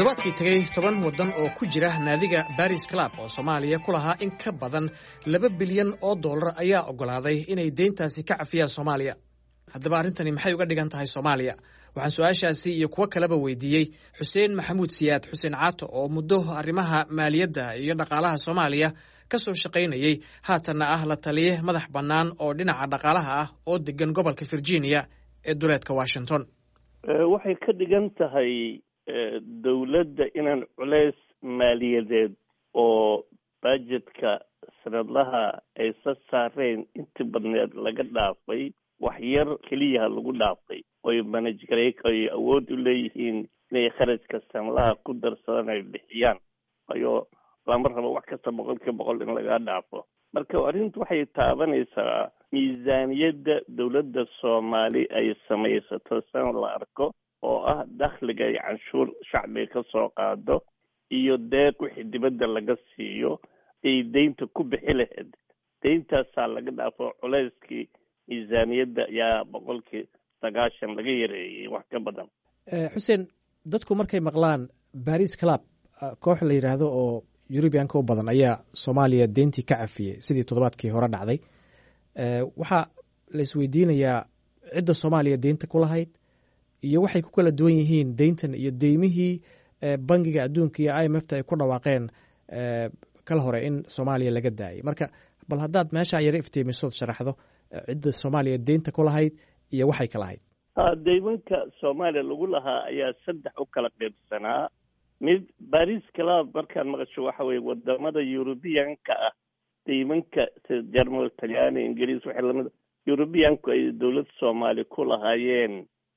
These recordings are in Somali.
toddobaadkii tagay 10 waddan oo ku jira naadiga Paris Club oo Soomaaliya ku lahaa in ka badan $2 bilyan ayaa ogolaaday inay deyntaasi ka cafiyaan Soomaaliya. Haddaba arrintani maxay uga dhigan tahay Soomaaliya? Waxaan su'aashaasi iyo kuwa kaleba weydiiyey Xuseen Maxamuud Siyaad Xuseen Caato oo muddo arrimaha maaliyadda iyo dhaqaalaha Soomaaliya ka soo shaqaynayay haatanna ah la taliye madax bannaan oo dhinaca dhaqaalaha ah oo degan gobolka Virginia ee duleedka Washington. Waxay ka dhigan tahay dawladda inaan culays maaliyadeed oo budgetka sanadlaha ay sa saareen inta badneed laga dhaafay wax yar keliya lagu dhaafay oo manage gareey ay awood u leeyihiin inay kharashka sanadlaha ku darsadaan ay bixiyaan ayo lama rabo wax kasta 100% in laga dhaafo. Marka arrintu waxay taabanaysaa miisaaniyadda dawladda Soomaali ay samaysato sanad la arko oo ah dakhliga iyo canshuur shacbiga ka soo qaado iyo deeq wixii dibadda laga siiyo ay deynta ku bixi lahayd. Deyntaasaa laga dhaafo culayskii miisaaniyadda yaa 90% laga yareeyay wax ka badan. Xuseen, dadku markay maqlaan Paris Club koox la yiraahdo oo European-ka u badan ayaa Soomaaliya deyntii ka cafiyay sidii toddobaadkii hore dhacday. Waxa la isweydiinayaa cidda Soomaaliya deynta ku lahayd iyo waxay ku kala duwan yihiin deyntan iyo deymihii bangiga adduunka iyo IMF ay ku dhawaaqeen kala hore in Soomaaliya laga daayay. Marka bal haddaad meesha yar iftiimiso sharaxdo cidda Soomaaliya deynta ku lahayd iyo waxay kala ahayd. Deymanka Soomaaliya lagu lahaa ayaa 3 u kala qaybsanaa. mid Paris Club markaan maqasho waxa weeye wadamada European-ka ah deymanka sida Jarmal, Talyaani, Ingiriis waxay lamid European-ku ay dawladda Soomaaliya ku lahaayeen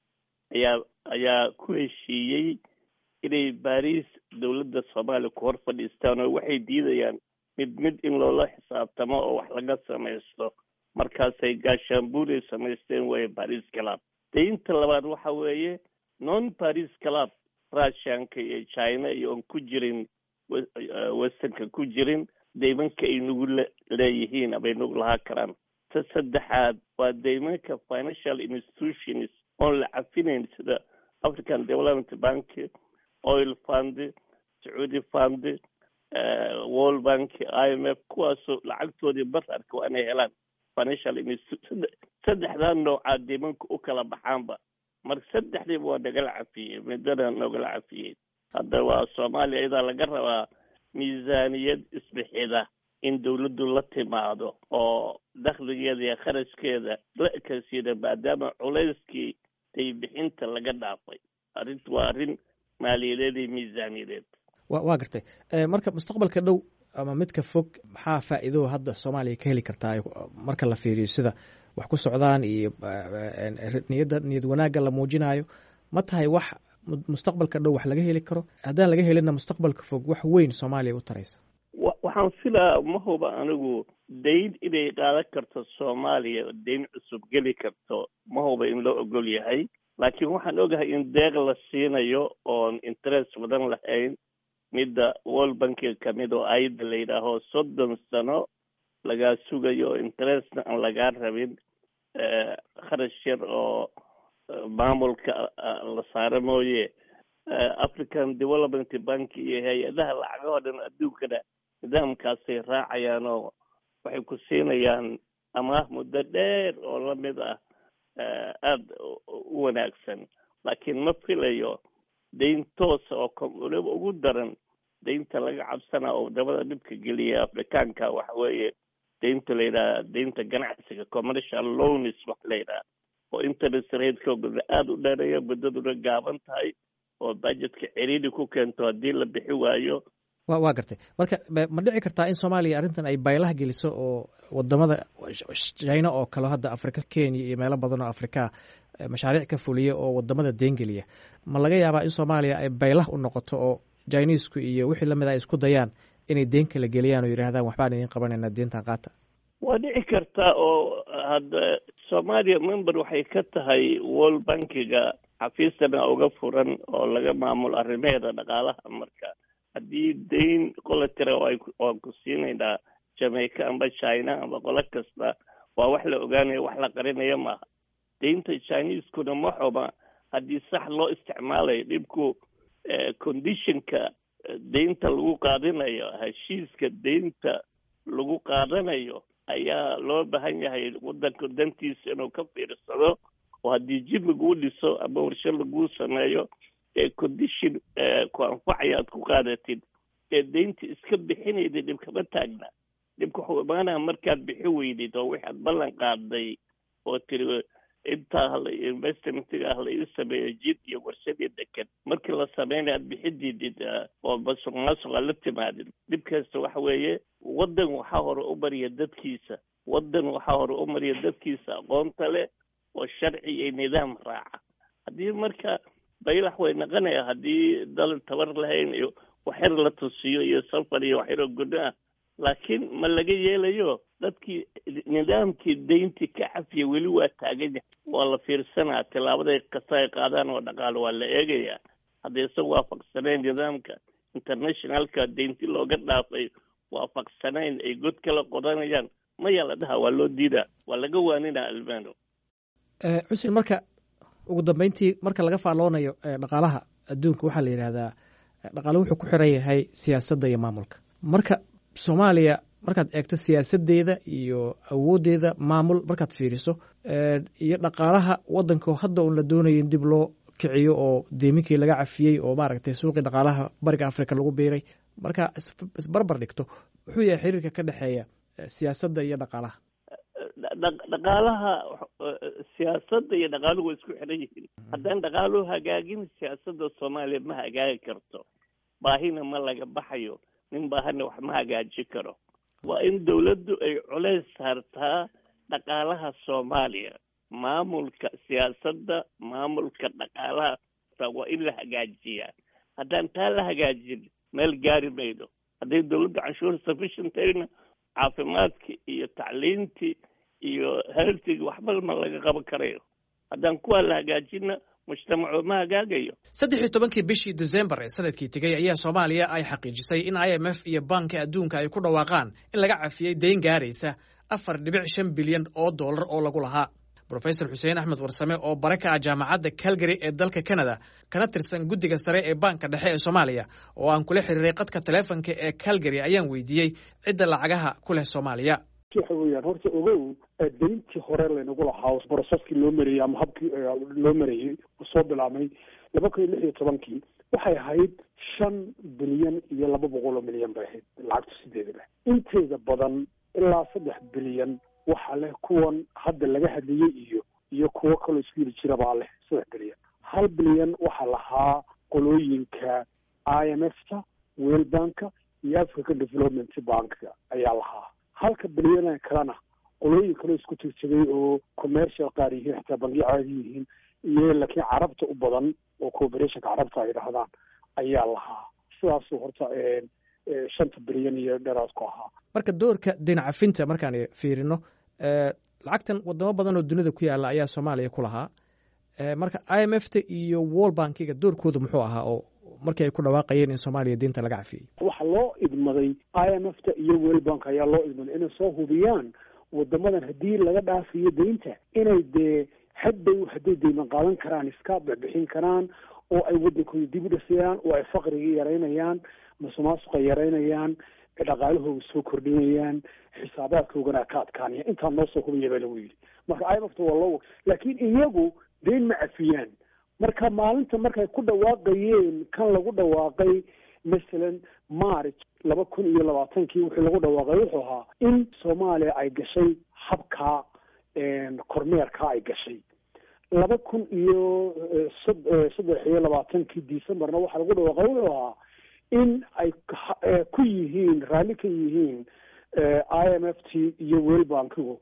ayaa ku heshiiyey inay Paris dawladda Soomaaliya ku hor fadhiistaan oo waxay diidayaan mid in loola xisaabtamo oo wax laga samaysto. Markaasay gaashaanbuur samaysteen way Paris Club. Deynta labaad waxa weeye non-Paris Club, Russian-ka iyo China iyo on ku jirin Western-ka ku jirin deymanka ay nagu leeyihiin abay nagu lahaa karaan. Saddexaad waa deymanka financial institutions oo la cafinayn sida African Development Bank, Oil Fund, Saudi Fund, World Bank, IMF, kuwaasoo lacagtoodii basarka waa inay helaan financial institutions. Saddexdan nooca deymanka u kala baxaanba marka saddexdiiba waa nagala cafiyey midana nagala cafiyey. Hadda waa Soomaaliya iyada laga rabaa miisaaniyad isbixida in dawladdu la timaado oo dakhligeeda iyo kharashkeeda la ekaysiida maadaama culayskii ay bixinta laga dhaafay. Arrintu waa arrin maaliyadeed iyo miisaaniyadeed. waa gartay. Marka mustaqbalka dhow ama midka fog maxaa faa'iido hadda Soomaaliya ka heli kartaa marka la fiiriyo sida wax ku socdaan iyo niyad wanaagga la muujinayo? Ma tahay wax mustaqbalka dhow wax laga heli karo? haddaan laga helina mustaqbalka fog wax weyn Soomaaliya u taraysa? Waxaan filaa ma huba anigu deyn inay qaadan karto Soomaaliya, deyn cusub geli karto ma huba in loo ogol yahay. Laakiin waxaan ogahay in deeq la siinayo oon interest badan lahayn midda World Bank ka mid oo ayda la yidhaaho 30 sano lagaa sugayo interestna aan lagaa rabin, kharash yar oo maamulka la saaro mooye. African Development Bank iyo hay-adaha lacagaha dhan adduunkana nidaamkaasay raacayaan oo waxay ku siinayaan amaah muddo dheer oo la mid ah aad u wanaagsan. Laakiin ma filayo deyn toos oo waliba ugu daran deynta laga cabsana oo wadamada dhibka geliya Afrikaanka waxa weeye deynta la yidhaha deynta ganacsiga, commercial loans wax la yidhaha oo interest rate-kooda aad u dheereeya, muddaduna gaaban tahay oo budgetka ciriiri ku keento haddii la bixi waayo. waa gartay. Marka ma dhici kartaa in Soomaaliya arrintan ay baylaha geliso oo wadamada China oo kale hadda Afrika, Kenya iyo meelo badan oo Afrika mashaariic ka fuliya oo wadamada deyn geliya? Ma laga yaabaa in Soomaaliya ay baylah u noqoto oo Chinese-ku iyo wixii lamid ah isku dayaan inay deyn kala geliyaan oo yiraahdaan waxbaan idin qabanayna deyntan qaata? Waa dhici kartaa oo hadda Soomaaliya member waxay ka tahay World Bank-ga xafiisana uga furan oo laga maamulo arrimaheeda dhaqaalaha. Marka haddii deyn qola tira oo ku siinayna Jamaica amba China amba qola kasta waa wax la ogaanayo, wax la qarinayo maaha. Deynta Chinese-kuna ma xuba haddii sax loo isticmaalayo. Dhibku conditionka deynta lagu qaadanayo, heshiiska deynta lagu qaadanayo ayaa loo baahan yahay waddanka dantiisa inuu ka fiirsado, oo haddii jid laguu dhiso ama warsho laguu sameeyo condition ku anfacaya aad ku qaadatid deynta iska bixinayda dhib kama taagna. dhibka wuxuu imaanaya markaad bixi weydid oo wixaad ballan qaaday oo tiri intaa investmentiga la ii sameeyo jid iyo warshadii deked, markii la sameynaya aad bixididid oo masuq maasuqa la timaadid. dhibkaasta waxa weeye waddan waxaa hore u mariya dadkiisa, aqoonta leh oo sharci iyo nidaam raaca. haddii marka baylax way naqanaya haddii dal tabar lahayn iyo waxyar la tusiyo iyo safar iyo waxyaroo gudo ah, laakiin ma laga yeelayo. dadkii nidaamkii deyntii ka cafiya weli waa taagan yahay, waa la fiirsanaa tilaabaday kasta ay qaadaan oo dhaqaalo waa la eegayaa. hadday isaga waafaqsanayn nidaamka internationalka deynti looga dhaafay, waafaqsanayn ay god kala qodanayaan, maya la dhaha waa loo diidaa, waa laga waaninaa Albano. xuseen, marka ugu dambeyntii marka laga faalloonayo dhaqaalaha adduunka waxaa la yidhaahdaa dhaqaale wuxuu ku xiran yahay siyaasadda iyo maamulka. marka Soomaaliya markaad eegto siyaasaddeeda iyo awooddeeda maamul markaad fiiriso iyo dhaqaalaha waddanka hadda uun la doonayo in dib loo kiciyo oo deeminkii laga cafiyey oo maaragtay suuqii dhaqaalaha bariga Afrika lagu biiray, marka isbarbar dhigto wuxuu yahay xiriirka ka dhexeeya siyaasadda iyo dhaqaalaha. dhaqaalaha siyaasadda iyo dhaqaaluhu way isku xiran yihiin. haddaan dhaqaaluhu hagaagin siyaasadda Soomaaliya ma hagaagi karto, baahina ma laga baxayo, nin baahana wax ma hagaajin karo. waa in dawladdu ay culays saartaa dhaqaalaha Soomaaliya, maamulka siyaasadda, maamulka dhaqaalaha waa in la hagaajiyaa. haddaan taa la hagaajin meel gaari maydo. hadday dawladdu canshuur sufficient ahayna caafimaadkii iyo tacliintii iyo healthigi waxba ma laga qaban karayo. haddaan kuwaa la hagaajinna mujtamacu ma hagaagayo. 13 bishii December ee sanadkii tegay ayaa Soomaaliya ay xaqiijisay in IMF iyo Banka Adduunka ay ku dhawaaqaan in laga cafiyay deyn gaaraysa 4.5 bilyan oo dollar oo lagu lahaa. Professor Xuseen Axmed Warsame oo baraka ah jaamacadda Calgary ee dalka Canada kana tirsan guddiga sare ee Banka Dhexe ee Soomaaliya oo aan kula xiriiray qadka taleefanka ee Calgary ayaan weydiiyey cidda lacagaha ku leh Soomaaliya. waxa weeyaan horta ogow deyntii hore laynagu lahaa processkii loo mariyey ama habkii loo mariyey soo bilaabmay 2016 waxay ahayd 5 bilyan iyo 200 milyan bay ahayd lacagtu sideedaba. inteeda badan ilaa 3 bilyan waxaa leh kuwan hadda laga hadlayey iyo kuwo kaloo isku yiri jira baa leh 3 bilyan. 1 bilyan waxaa lahaa qolooyinka IMF-ta, World Bank-ka iyo African Development Bank-ka ayaa lahaa. 1 bilyan kalena qolooyin kaloo isku tirsaday oo commercial qaar yihiin, xitaa bangiyo caadi yihiin, iyo laakiin carabta u badan oo cooperationka carabta ay dhahdaan ayaa lahaa. sidaasuu horta 5 bilyan iyo dheeraad ku ahaa. marka doorka deyn cafinta markaan fiirino lacagtan wadamo badan oo dunida ku yaala ayaa Soomaaliya ku lahaa. marka IMF-ta iyo World Bank-ga doorkooda muxuu ahaa oo markii ay ku dhawaaqayeen in Soomaaliya deynta laga cafiyay? waxa loo idmaday IMF-ta iyo World Bank ayaa loo idmaday inay soo hubiyaan wadamadan haddii laga dhaafiyo deynta inay dee hadday deyman qaadan karaan iska bixin karaan oo ay waddankooda dib u dhisayaan oo ay faqriga yaraynayaan, musuqmaasuqa yaraynayaan, dhaqaalahooda soo kordhinayaan, xisaabaadkoogana ka adkaanaya. intaa noo soo hubaya baa lagu yidhi. marka IMF-ta waa loo laakiin iyagu deyn ma cafiyaan. marka maalinta markay ku dhawaaqayeen kan lagu dhawaaqay masalan March 2020 wixii lagu dhawaaqay wuxuu ahaa in Soomaaliya ay gashay habka kormeerka ay gashay. 2023 Decemberna waxaa lagu dhawaaqay wuxuu ahaa in ay ku yihiin raalli ka yihiin IMF-t iyo World Bank-gu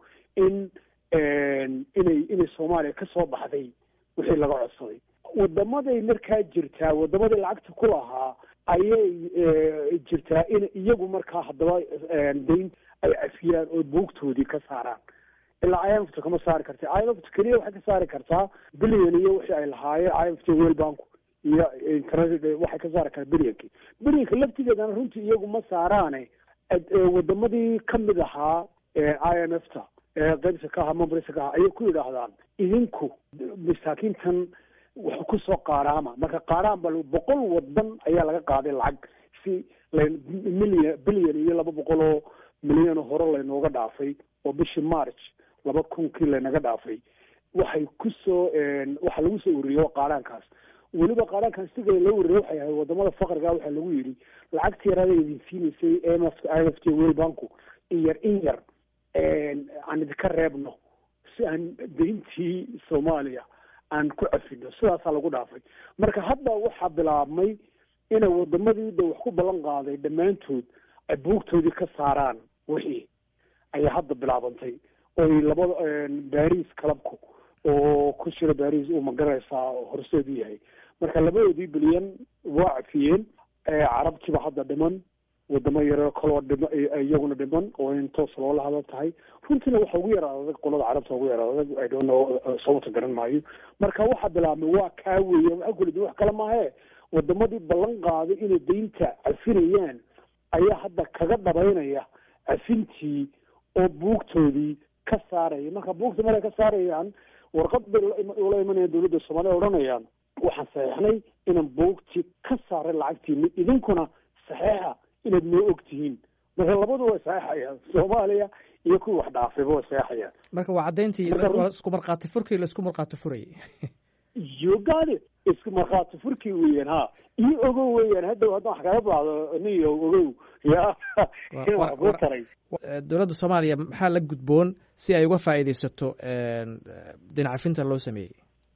inay Soomaaliya ka soo baxday wixii laga codsaday. wadamaday markaa jirtaa, wadamaday lacagta ku lahaa ayay jirtaa in iyagu markaa haddaba deyn ay cafiyaan oo buugtoodii ka saaraan. ilaa IMF-ta kama saari karta. IMF-ta keliya waxay ka saari kartaa bilyan iyo wixii ay lahaayeen IMF-ta World Bank iyo waxay ka saari kartaa bilyanka laftigeedana runtii iyagu ma saaraane wadamadii kamid ahaa IMF-ta qaybta ka ahaa memberska ka ahaa ayay ku yidhaahdaan idinku masaakiintan wax kusoo qaaraama marka qaaraanba 100 wadan ayaa laga qaaday lacag si bilyan iyo 200 milyan hore laynooga dhaafay oo bishii March 2000 laynaga dhaafay waxay kusoo waxa lagu soo ururiyo qaaraankaas weliba qaaraankan sidoo loo ururiyo waxay ahayd wadamada faqriga waxa lagu yiri lacagtii yarada idin siinayay IMF World Bank in yar aan idinka reebno si aan deyntii Soomaaliya aan ku afino sidaas lagu dhaafay marka hadda waxa bilaabmay in wadamadii wax ku ballan qaaday dhamaantood ay buugtoodii ka saaraan wixii ay hadda bilaabantay oo labada Paris clubku oo ku jira Paris oo magaraysa horseedu yahay marka 2 bilyan waa afiyeen carabtiba hadda dhiman wadamo yar kala dhimo iyaguna dhiman oo inta soo la hadal tahay runtii waxa ugu yaraaday qolada carabta ugu yaraaday I don't know sababta garan maayo marka waxa bilaabmay waa ka weeyay waxa kulid wax kala ma aha wadamadii ballan qaaday inay deynta afinayaan ayaa hadda kaga dhabaynaya afintii oo buugtoodii ka saaray marka buugta markay ka saarayaan warqad ula imanaya dawladda Soomaaliya oranayaan waxaan saxeexnay inaan buugti ka saaray lacagtii idinkuna saxeexa inaad noo ogtihiin marka labadu way saxeexayaan Soomaaliya iyo kuwa wax dhaafay way saxeexayaan marka waa cadeyntii isku marqaati furkii la isku marqaati furay yogade isku marqaati furkii weeyaan ha iyo ogow weeyaan hadda wax kaga baado niyo ogow ya waa taray dawladda Soomaaliya maxaa la gudboon si ay uga faa'iideysato dhinacafinta loo sameeyay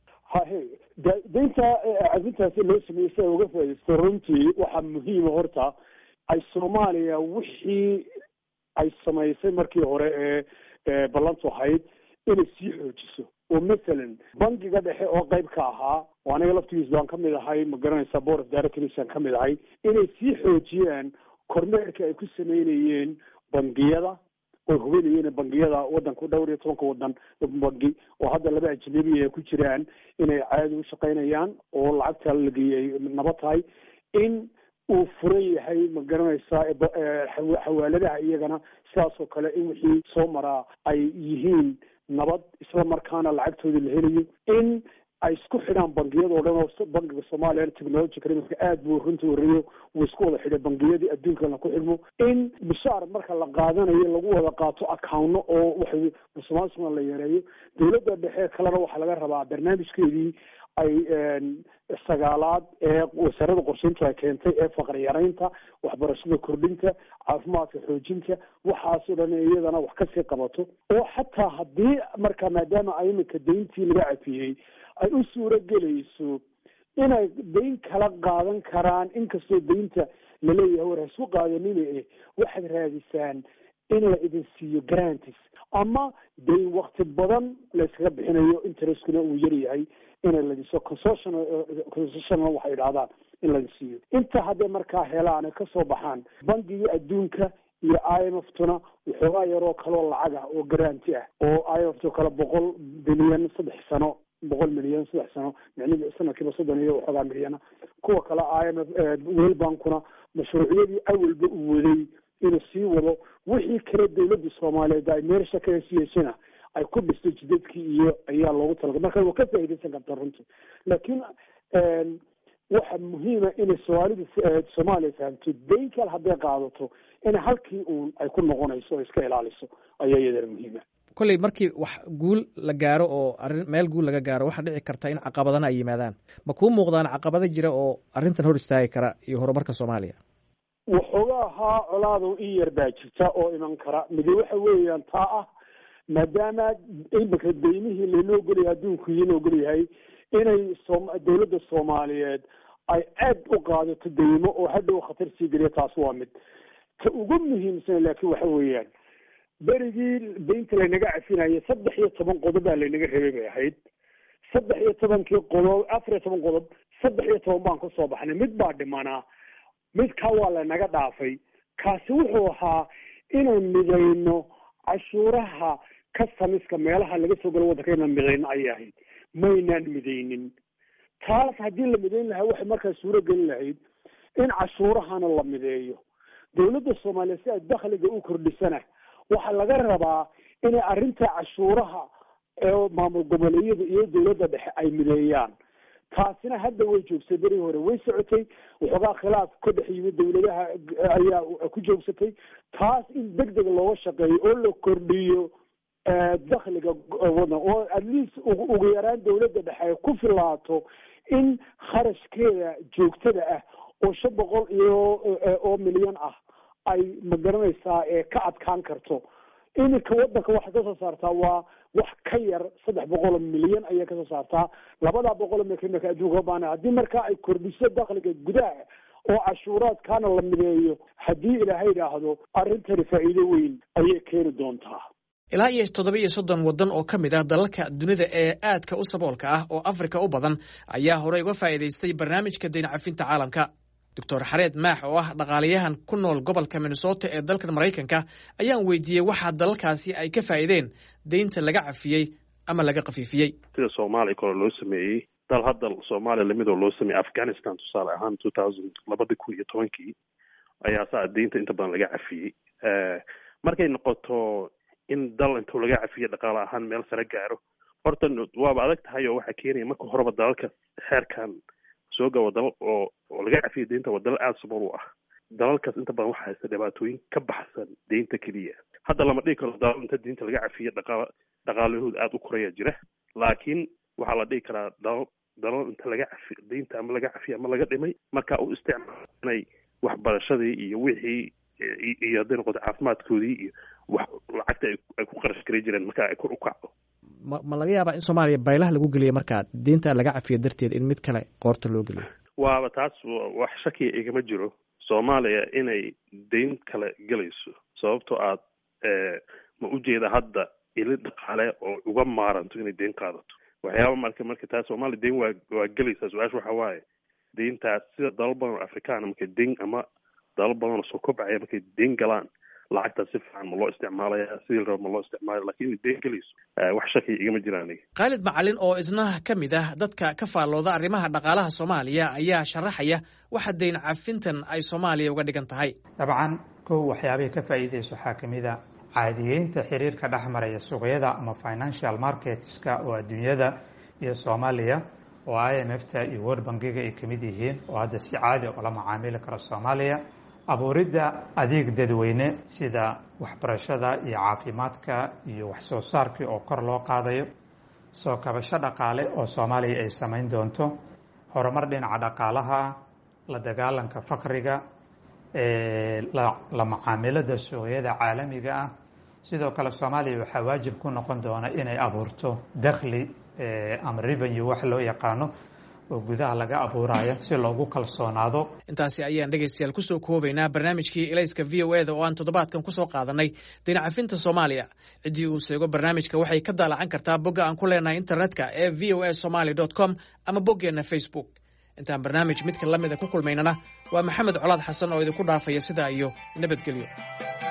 deynta cafintaasi loo sameeyay si ay uga faa'iideysato runtii waxa muhiim horta ay Soomaaliya wixii ay samaysay markii hore ee ballantu ahayd inay sii xoojiso oo مثلا bangiga dhexe oo qayb ka ahaa oo aniga laftigiisa baan ka mid ahay ma garanaysaa board of directors aan ka mid ahay inay sii xoojiyaan kormeerka ay ku sameynayeen bangiyada oo hubinayeen bangiyada wadanku dhowr iyo 10 wadan bangi oo hadda 2 ajnabi ay ku jiraan inay caadi u shaqeynayaan oo lacagta la geeyay nabad tahay in uu furan yahay ma garanaysaa xawaaladaha iyagana sidaas oo kale in wixii soo maraa ay yihiin nabad isla markaana lacagtooda la helayo in ay isku xidhaan bangiyada oo dhan oo bangiga Soomaaliya technology kariimka aad buu runtii wariyo uu isku wada xidhay bangiyadii adduunka ku xidhmo in bishaar marka la qaadanayo lagu wada qaato account oo waxa Soomaaliya la yareeyo dawladda dhexe kalena waxa laga rabaa barnaamijkeedii ay sagaalaad ee wasaaradda qorsheynta keentay ee faqri yaraynta waxbarashada kordhinta caafimaadka xoojinta waxaas oo dhan iyadana wax ka sii qabato oo xataa haddii marka maadaama ay imika deyntii laga cafiyey ay u suuro gelayso inay deyn kala qaadan karaan inkastoo deynta la leeyahay war isku qaadanina waxaad raadisaan in la idin siiyo guarantees ama deyn waqti badan la iskaga bixinayo interest-kuna uu yar yahay in la diso concession waxay yiraahdaan in la siiyo inta hadda markaa helaan ka soo baxaan bangiga adduunka iyo IMF tuna wuxuu yaroo kala lacag ah oo guarantee ah oo IMF to kala 100 bilyan 3 sano 100 milyan 3 sano macnaheedu sanadkiiba 30 iyo waxoogaa milyan kuwa kala IMF World Bankuna mashruucyadii awalba u waday inuu sii wado wixii kale dawladda Soomaaliyeed ay meesha ka siiyayna ay ku dhistay jidadkii iyo ayaa loogu talagalay marka waa ka faa'iideysan kartaa runtii laakiin waxa muhiim ah in Soomaaliya fahamto deynka hadday qaadato in halkii uu ay ku noqonayso iska ilaaliso ayaa iyada muhiim ah kulli markii wax guul la gaaro oo arin meel guul laga gaaro waxa dhici karta in caqabadana ay yimaadaan ma ku muuqdaan caqabado jira oo arintan hor istaagi kara iyo horumarka Soomaaliya waxoogaha colaadu in yar baa jirta oo iman kara mid waxa weeyaan taa ah maadaama imika deymihii loo goliyo adduunku loo goliyahay inay dawladda Soomaaliyeed ay aad u qaadato deymo oo hadhow khatar sii geliya taas waa mid ka ugu muhiimsan laakiin waxa weeyaan berigii deynta laynaga cafinayay 13 qodob baa laynaga reebay bay ahayd 13 qodob 14 qodob 13 baan ku soo baxnay mid baa dhimanaa mid ka waa laynaga dhaafay kaasi wuxuu ahaa inaan midayno cashuuraha customiska meelaha laga soo galo waddankeena midayno ay ahayd maynaan midaynin taas haddii la midayn lahaa waxay markaa suuro gelin lahayd in cashuurahana la mideeyo dawladda Soomaaliya si ay dakhliga u kordhisana waxa laga rabaa in arrinta cashuuraha ee maamul goboleedyada iyo dawladda dhexe ay mideeyaan taasina hadda way joogsatay berigi hore way socotay waxoogaa khilaaf ka dhex yimid dawladaha ayaa ku joogsatay taas in deg deg looga shaqeeyo oo la kordhiyo dakhliga wadan oo at least ugu yaraan dawladda dhexe ku filaato in kharashkeeda joogtada ah oo 500 milyan ah ay magaranaysaa ka adkaan karto iminka wadanka waxay kasoo saartaa waa wax ka yar 300 milyan ayay kasoo saartaa 200 milyan adduunka baana haddii markaa ay kordhiso dakhliga gudaha oo cashuuraadkaana la mideeyo haddii ilaahay idhaahdo arrintani faa'iido weyn ayay keeni doontaa ilaa iyo 37 waddan oo ka mid ah dalalka dunida ee aadka u saboolka ah oo Afrika u badan ayaa horey uga faa'iidaystay barnaamijka deyn cafinta caalamka Dr. Xareed Maax oo ah dhaqaaliyahan ku nool gobolka Minnesota ee dalka Mareykanka ayaan weydiiyay waxa dalalkaasi ay ka faa'iideen deynta laga cafiyay ama laga qafiifiyay sida Soomaaliya kor loo sameeyay dal hadda Soomaaliya lamid oo loo sameeyay Afghanistan tusaale ahaan 2012 ayaa saa deynta inta badan laga cafiyay markay noqoto in dal intuu laga cafiyo dhaqaale ahaan meel sare gaaro horta waaba adag tahay oo waxa keenaya marka horeba dalalka xeerkan soo gawa dal oo laga cafiyo deynta waa dal aad sabool u ah dalalkaas inta badan waxaa haysta dhibaatooyin ka baxsan deynta keliya hadda lama dhihi karo dalal inta deynta laga cafiyo dhaqaalahooda aad u koraya jira laakiin waxaa la dhihi karaa dalal inta laga cafiyo deynta ama laga cafiyo ama laga dhimay marka u isticmaalay waxbarashadii iyo wixii iyo hadday noqoto caafimaadkoodii iyo wax lacagta ay ku qarash garay jireen marka ay kor u kacdo ma laga yaabaa in Soomaaliya baylaha lagu geliyo marka deynta laga cafiyo darteed in mid kale qoorta loo geliyo waaba taas wax shaki igama jiro Soomaaliya inay deyn kale galayso sababtoo aad ma u jeeda hadda ilid dhaqaale oo uga maaranto inay deyn qaadato waxyaaba marka taas Soomaaliya deyn waa galaysaa su-aasha waxa waaye deyntaas sida dalal badan oo Afrikaan marka deyn ama dalal badan oo soo kobcaya markay deyn galaan lacagta si fiican ma loo isticmaalaya sidii rabo ma loo isticmaalayo laakiin deyn galayso wax shaki igama jiraan Khalid Macalin oo isna ka mid ah dadka ka faallooda arrimaha dhaqaalaha Soomaaliya ayaa sharaxaya waxa deyn cafintan ay Soomaaliya uga dhigan tahay dabcan waxyaabaha ka faa'iideyso waxa kamid ah caadiyeynta xiriirka dhexmaraya suuqyada ama financial marketska oo adduunyada iyo Soomaaliya oo IMF-ta iyo World Bank-ga ay kamid yihiin oo hadda si caadi ah la macaamili kara Soomaaliya abuuridda adeeg dadweyne sida waxbarashada iyo caafimaadka iyo wax soo saarka oo kor loo qaadayo soo kabasho dhaqaale oo Soomaaliya ay sameyn doonto horumar dhinaca dhaqaalaha la dagaalanka faqriga la macaamilada suuqyada caalamiga ah sidoo kale Soomaaliya waxa waajib ku noqon doona inay abuurto dakhli ama revenue wax loo yaqaano oo gudaha laga abuurayo si loogu kalsoonaado intaasi ayaan dhageystayaal ku soo koobaynaa barnaamijkii Ilayska VOA-da oo aan toddobaadkan ku soo qaadanay deyn cafinta Soomaaliya cidii uu sheego barnaamijka waxay ka daalacan kartaa bogga aan ku leenahay internetka ee voasomali.com ama boggeena Facebook intaan barnaamij midka lamida ku kulmaynana waa Maxamed Colaad Xasan oo idinku dhaafaya sida iyo nabadgelyo